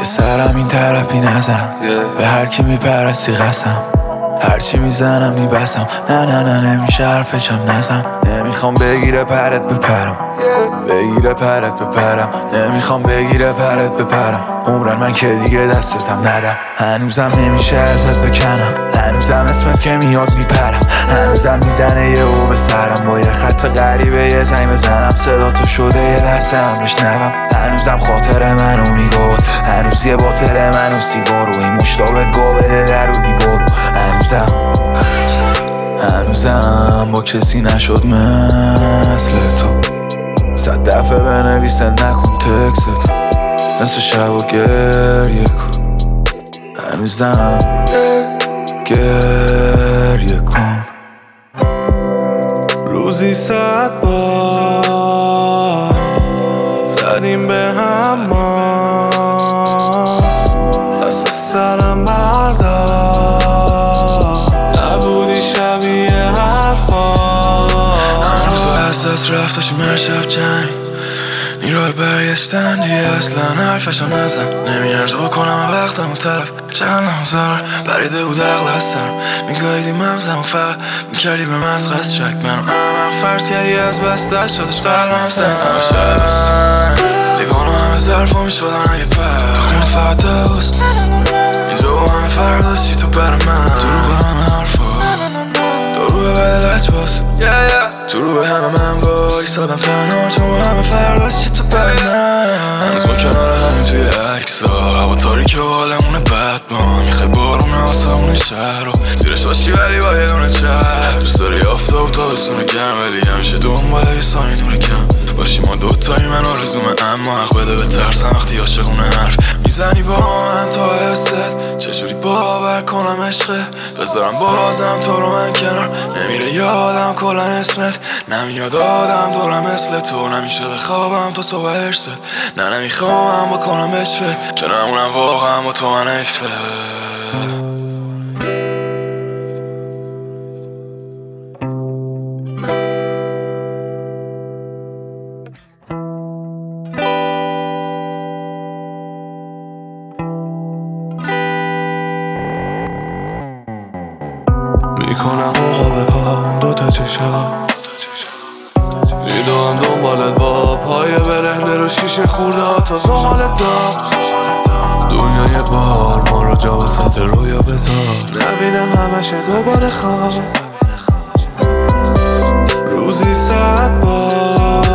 یه سرم این طرفی نزن به هر کی میپرستی قسم هرچی میزنم میبسم نه نمیشه حرفشم نزن نمیخوام بگیره پرت بپرم بگیره پرت بپرم نمیخوام بگیره پرت بپرم عمرن من که دیگه دستتم ندم هنوزم نمیشه ازت بکنم هنوزم اسمت که میاد میپرم هنوزم میزنه یه او به سرم با یه خط غریبه یه زنگ بزنم صدا تو شده یه لحظه هم بشنوم هنوزم خاطر منو میگفت هنوز یه باطل منو سیگارو این مشتاق گابه در و دیوارو هنوزم با کسی نشد مثل تو 100 دفعه بنویسه نکن تکست مثل شب و گریه کن هنوزم گریه کن روزی 100 بار زدیم به هم ما دست سرم بردار نبودی شبیه حرفا هنوز از دست رفت داشتیم هر شب جنگ نیروی برگشتن دیگه اصلا حرفشم نزن نمیارزه بکنم وقتم و طرف چند نمازارم بریده بود عقل از سرم میگاهیدی مغزم و فقط میکردی به مزغز شک منو فرض کردی از بس دست شدش قلبم سن همه شدست لیوانو همه ظرفا میشدن اگه پر تو خونه فقط دوست اینجا با همه فرداشتی تو بر من تو رو به همه حرفا داروه بدلت باست تو رو به همه من وای سادم تنها چون با همه فرداشتی تو بر من هنوز ما کنار همین توی عکسا هوا تاریک و حالمونه بدمان میخوای بارونه آسمون شهر رو زیرش باشی ولی با یه دونه چهر دوست داری آفتاب تابستون گرم ولی همیشه دنبال یه سایه نور کم باشی ما دوتایی من آرزومه اما حق بده به ترسم وقتی عاشقونه حرف میزنی با من تا حست چجوری باور کنم عشقه بذارم بازم تو رو من کنار نمیره یادم کلن اسمت نمیاد آدم دورم مثل تو نمیشه بخوابم تا صبح هرست نه نمیخوام بکنم بشفه که نمونم واقعا با تو من ایفه میکنم آقا به پام دوتا چشا میدوام دنبالت با پای برهنه رو شیشه خورده ها تا زغالت داد دنیای بار ما رو جا وسط رویا بذار نبینم همشه دوباره خواب روزی 100 بار